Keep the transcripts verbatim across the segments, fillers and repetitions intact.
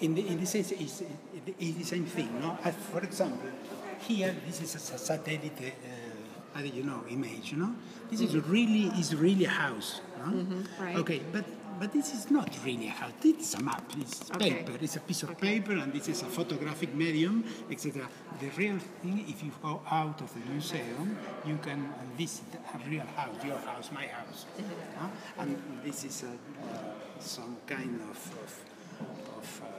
in the in the sense it's, it's the same thing, no? As for example, here this is a satellite, uh, you know, image, no? This is really is really a house, no? Mm-hmm, right. Okay, but but this is not really a house. It's a map. It's Okay. paper. It's a piece of Okay. paper, and this is a photographic medium, et cetera. The real thing, if you go out of the museum, you can visit a real house, your house, my house, Mm-hmm. huh? And this is a, uh, some kind of of, of uh,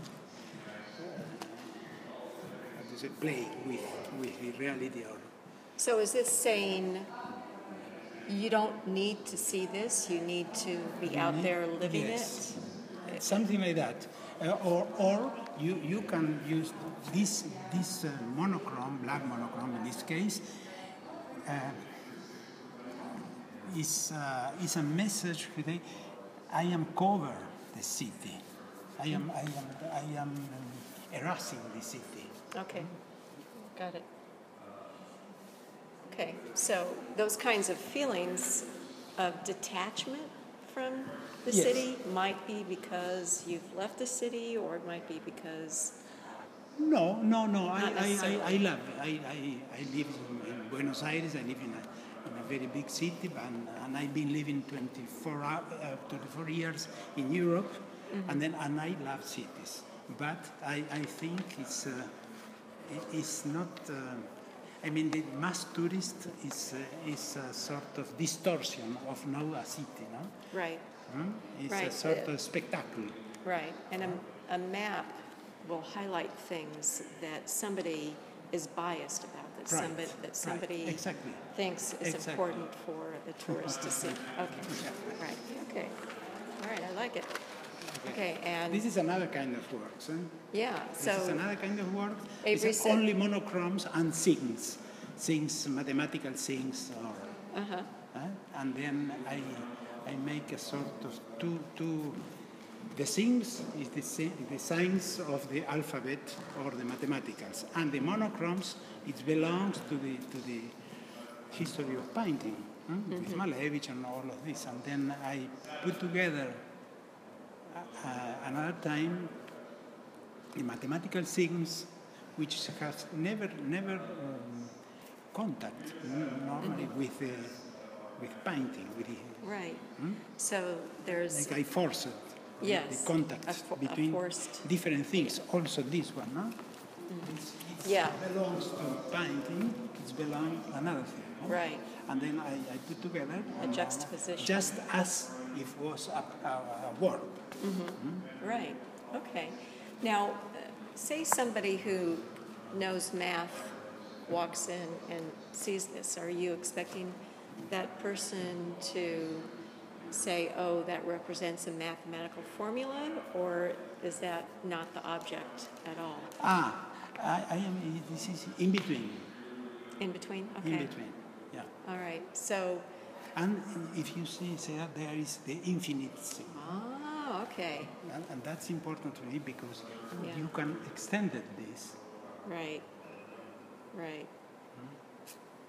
how to say, play with with the reality. Or So is this saying you don't need to see this, you need to be out there living yes. it? Something like that, uh, or or you you can use this this uh, monochrome, black monochrome in this case, uh, is uh, is a message today. I am cover the city. I am I am I am um, erasing the city. Okay, got it. Okay, so those kinds of feelings of detachment from the Yes. city might be because you've left the city, or it might be because No, no, no. I, Not I, I, necessarily. I love. I, I, I live in, in Buenos Aires. I live in a, in a very big city, and, and I've been living twenty-four, hou- uh, twenty-four years in Europe, Mm-hmm. and then and I love cities. But I, I think it's uh, it- it's not. Uh, I mean, the mass tourist is uh, is a sort of distortion of now a city, no? right, Hmm? It's Right. a sort of spectacle. right, and a, a map will highlight things that somebody is biased about, that Right, somebody that right, somebody exactly. thinks is Exactly. important for the tourist to see. Okay, right, okay, all right, I like it. Okay, and This is another kind of works. Huh? yeah, This so is another kind of work. Avery It's said- only monochromes and things, things, mathematical things, or, uh-huh. uh, and then I, I make a sort of two, two. The things is the, si- the signs of the alphabet or the mathematicals, and the monochromes it belongs to the to the history of painting, huh? With Malevich and all of this, and then I put together. Uh, another time, the mathematical things, which has never, never um, contact n- normally with uh, with painting. With the, Right. So there's like I forced the- Yes, the contact a fo- a between forced- different things. Also, this one, no? It's, it's Yeah. belongs to painting. It's belong another thing. No? Right. And then I, I put together A and, uh, juxtaposition. just as if it was a, a, a word. right. Okay. Now, uh, say somebody who knows math walks in and sees this. Are you expecting that person to say, "Oh, that represents a mathematical formula," or is that not the object at all? Ah, I, I am. This is in between. In between? Okay. In between. Yeah. All right. So, And if you see, say that there is the infinite thing. ah, okay. And, and that's important to me because Yeah. you can extend it this. Right. Right.